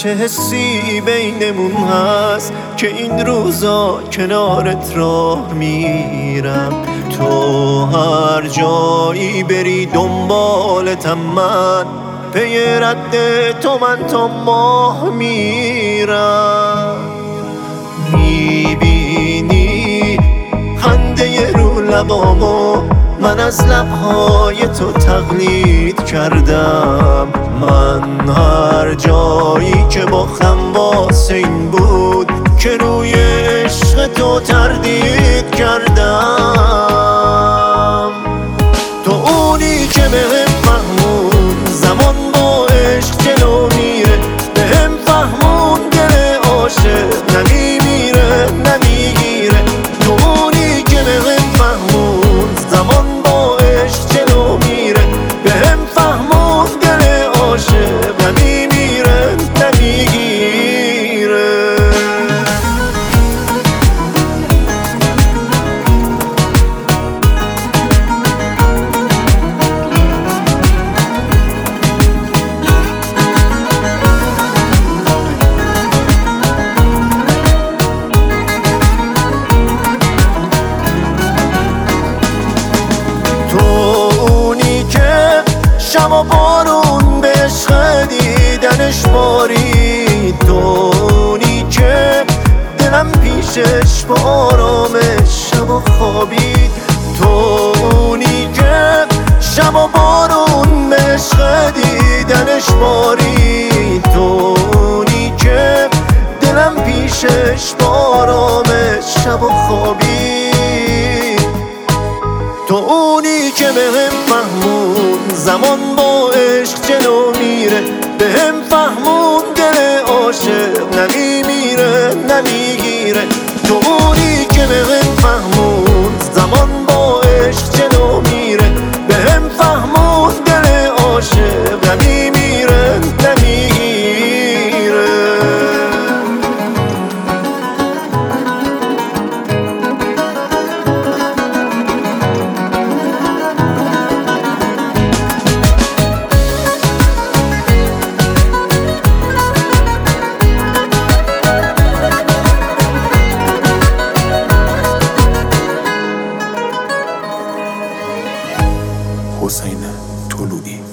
چه حسی بینمون هست که این روزا کنارت راه میرم. تو هر جایی بری دنبالتم، من پی رد تو من تا ماه میرم. میبینی خنده رو لبامو، من از لبهای تو تقلید کردم. من هر جایی که مخم واسه این بود که روی عشق تو تردید کردم. تو اونی که بهم فهمون زمان با عشق جلو میره، بهم فهمون دل عاشق نمیمیره نمیگیره. تو اونی که بهم فهمون زمان با عشق جلو میره، بهم فهمون دل عاشق نمیمیره نمیگیره. شب و بارون به عشق دیدنش بارید، تونی که دلم پیشش با آرامش شب و خوابید. تونی که شب و بارون به عشق دیدنش بارید، تونی که دلم پیشش با آرامش شب و خوابید. تو اونی که بهم فهمون زمان با عشق جلو میره، بهم فهمون دل عاشق نمیمیره نمیگیره. تو اونی که بهم فهمون زمان با عشق جلو میره، بهم فهمون دل عاشق نمیمیره نمیگیره. حسین طلوعی